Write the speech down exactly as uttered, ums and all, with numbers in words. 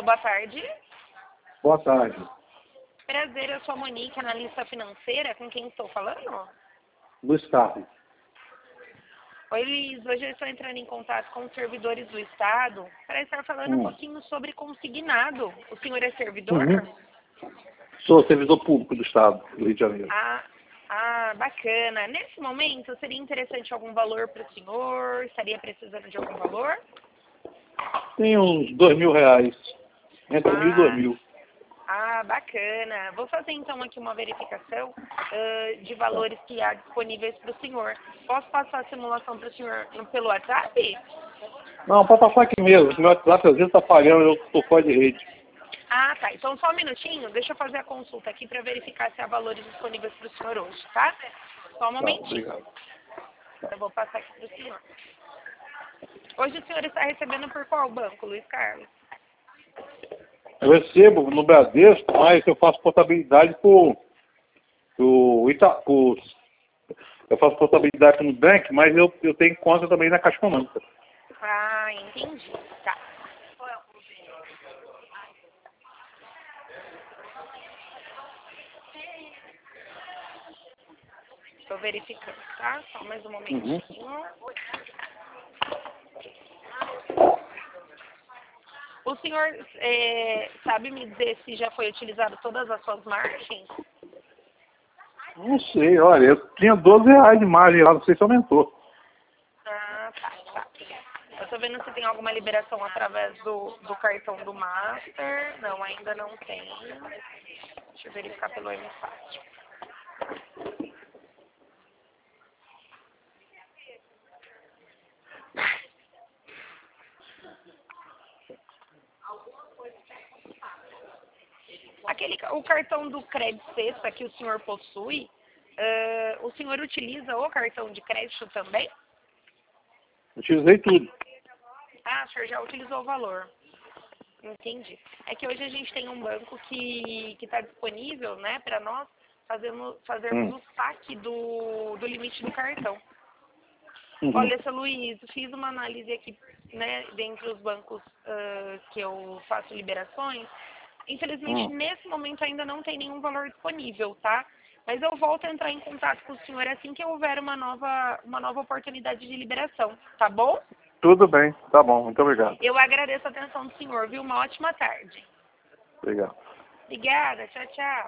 Alô, boa tarde. Boa tarde. Prazer, eu sou a Monique, analista financeira. Com quem estou falando? Luiz Carlos. Oi, Luiz. Hoje eu estou entrando em contato com os servidores do Estado para estar falando Hum. um pouquinho sobre consignado. O senhor é servidor? Uhum. Sou servidor público do Estado do Rio de Janeiro. Ah, ah, bacana. Nesse momento, seria interessante algum valor para o senhor? Estaria precisando de algum valor? Tem uns dois mil reais. Entre Ah. mil e dois mil. Ah, bacana. Vou fazer então aqui uma verificação uh, de valores que há disponíveis para o senhor. Posso passar a simulação para o senhor no, pelo WhatsApp? Não, pode passar aqui mesmo. Meu WhatsApp às vezes está falhando, eu estou fora de rede. Ah, tá. Então só um minutinho, deixa eu fazer a consulta aqui para verificar se há valores disponíveis para o senhor hoje, tá? Só um Tá, momentinho. obrigado. Eu vou passar aqui para o senhor. Hoje o senhor está recebendo por qual banco, Luiz Carlos? Eu recebo no Bradesco, mas eu faço portabilidade por, por Ita, por, eu faço portabilidade no Nubank, mas eu, eu tenho conta também na Caixa Econômica. Ah, entendi. Tá. Estou verificando, tá? Só mais um momentinho. Uhum. O senhor é, sabe me dizer se já foi utilizado todas as suas margens? Não sei, olha, eu tinha doze reais de margem lá, não sei se aumentou. Ah, tá, tá. Eu tô vendo se tem alguma liberação através do, do cartão do Master. Não, ainda não tem. Deixa eu verificar pelo M Fácil. Aquele, o cartão do crédito sexta que o senhor possui, uh, o senhor utiliza o cartão de crédito também? Utilizei tudo. Ah, o senhor já utilizou o valor. Entendi. É que hoje a gente tem um banco que está disponível, né, para nós fazermos, fazermos Hum. o saque do, do limite do cartão. Uhum. Olha, seu Luiz, fiz uma análise aqui, né, dentre os bancos uh, que eu faço liberações. Infelizmente, Hum. nesse momento ainda não tem nenhum valor disponível, tá? Mas eu volto a entrar em contato com o senhor assim que houver uma nova, uma nova oportunidade de liberação, tá bom? Tudo bem, tá bom, muito obrigado. Eu agradeço a atenção do senhor, viu? Uma ótima tarde. Obrigado. Obrigada, tchau, tchau.